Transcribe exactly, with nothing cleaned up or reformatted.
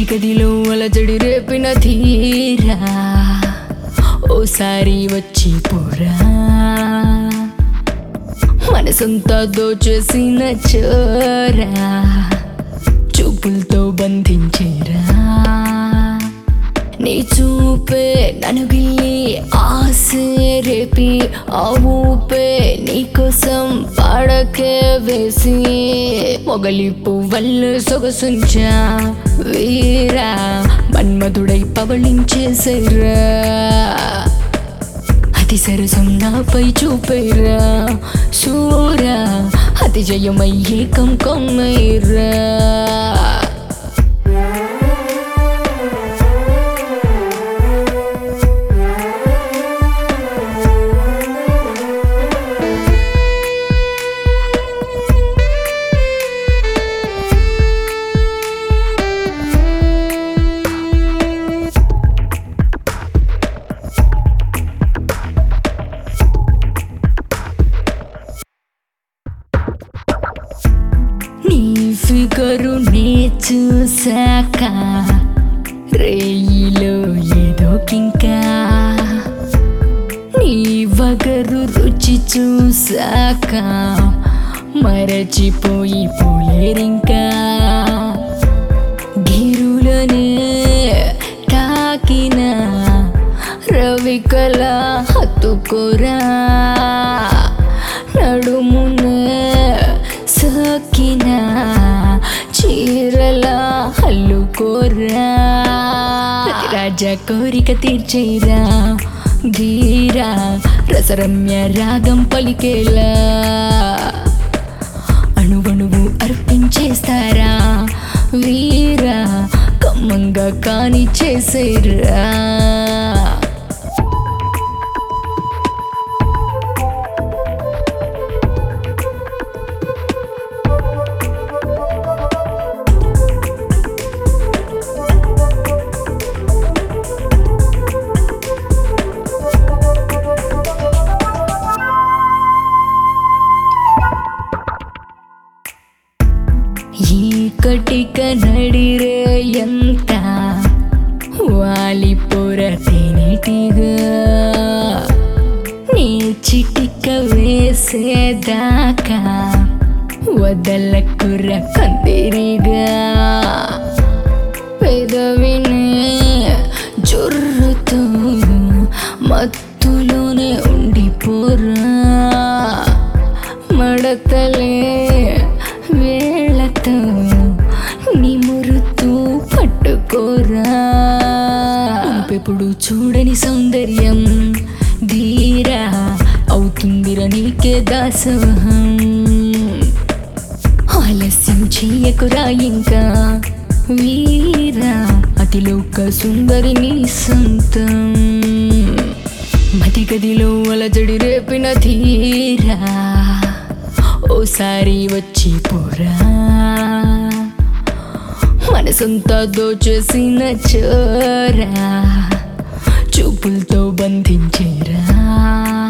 గదిలో అలజడి రేపిన ధీరా ఓసారి వచ్చి పోరా మనసంతా దోచేసిన చోరా చూపులతో బంధించేరా నీ చూపే నన్ను గిల్లి ఆసే రేపి ఆ ఊపే నీకోసం పాడకే వేసి మొగలి పువ్వల్లు సొగసుంచా వీరా మన్మధుడై పవళించేసేరా అతి సరసం నాపై చూపేరా సూరా అతి జయమయ్యే కంకమ్మేరా నీ ఫిగరు నే చూసాక రేయిలో ఏదో కింకా నీ వగరు రుచి చూసాక మరచిపోయి పోలేరింకా గిరులనే తాకిన రవికల హత్తుకోరా నడుమునే సకిన చీరలా హల్లుకోరా రాజా కోరిక తీర్చేరా ధీరా రసరమ్య రాగం పలికేలా అణువణువు అర్పించేస్తారా వీరా కమ్మంగా కాని చేసేరా ఈ కటిక నడిరే ఎంత వాలిపోర తేనెటిగా నీ చిటిక వేసేదాకా వదలకుర కందిరిగా పెదవినే జొర్రుతూ మత్తులోనే ఉండిపోరా మడతలే వేళతో నిమురుతూ పట్టుకోరా పెప్పుడు చూడని సౌందర్యం ధీరా అవుతుందిరా నీకే దాసోహం ఆలస్యం చెయ్యకురా ఇంకా వీరా అతిలోక సుందరి నీ సొంతం మతి గదిలో అలజడి రేపిన ధీరా ఓసారి వచ్చి పోరా మనసంతా దోచేసిన చోరా చూపులతో బంధించేరా